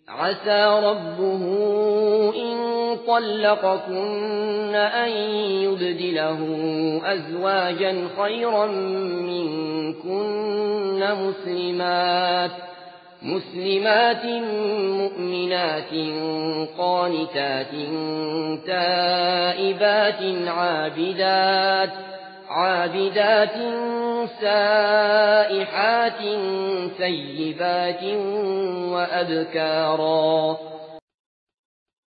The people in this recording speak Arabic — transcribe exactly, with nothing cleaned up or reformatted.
عسى ربه إن طلقكن أن يبدله أزواجا خيرا منكن مسلمات مسلمات مؤمنات قانتات تائبات عابدات عابدات سائحات ثيبات وأبكارا